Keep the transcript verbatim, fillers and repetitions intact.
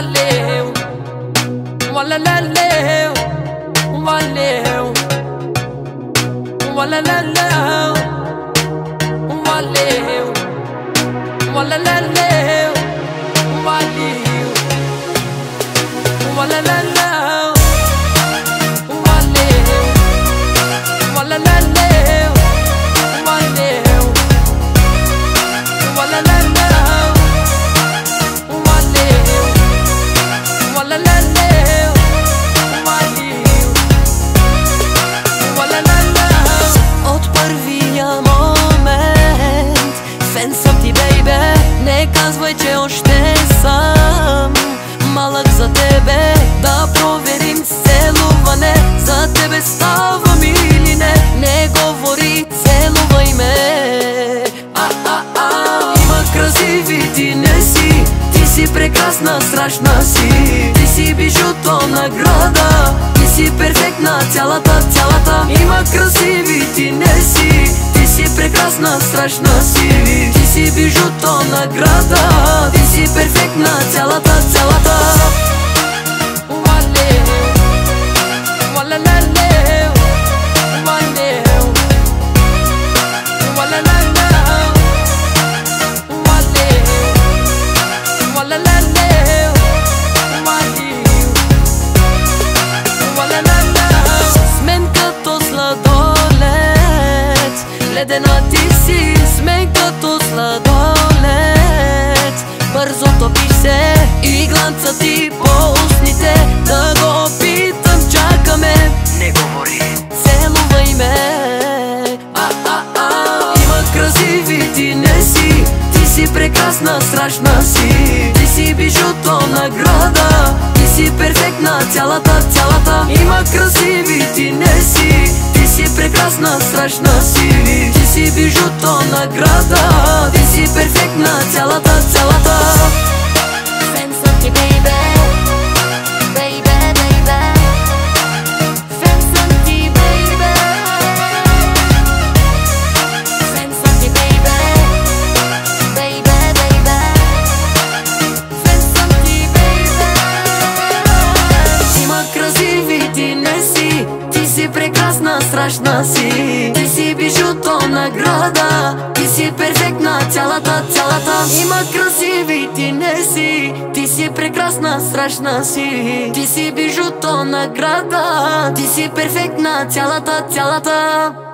valeu, walaleu, valeu, walaleu, valeu, walaleu, valeu, walaleu, valeu, walaleu, valeu, walaleu, valeu, walaleu, valeu, walaleu. Od prvija moment fan sam ti baby, ne kazvaj če oštesam malak za tebe, da proverim celuvane, za tebe stavam ili ne, ne govori celuvaj me. A, a, a. Ima красиви ти не си, ти си прекрасна, страшна си, ти си бижуто награда, ти си перфектна, цялата, цялата. Има красиви ти не си, ти си прекрасна, страшна си, ти си бижуто награда, ти си перфектна, цялата, цялата. Ледена ти си, сме като сладолед, бързо топиш се и гланца ти по устните, да го опитам, чакаме. Не говори, целувай ме. А, а, а. Има красиви ти не си, ти си прекрасна, страшна си, ти си бижуто награда, ти си перфектна, цялата, цялата. Има красиви ти не си, ти си прекрасна, страшна си, ти си бижуто награда, ти си перфектна, цялата, цялата. Фен съм ти, бейбе, бейбе, бейбе. Фен съм ти, бейбе. Фен съм ти, бейбе, бейбе, бейбе. Фен съм ти, бейбе. Има красиви ти не си, ти си прекрасна, страшна си, ти си бижуто награда, ти си перфектна, цялата, цялата. Има красиви ти не си, ти си прекрасна, страшна си, ти си бижуто награда, ти си перфектна, цялата, цялата.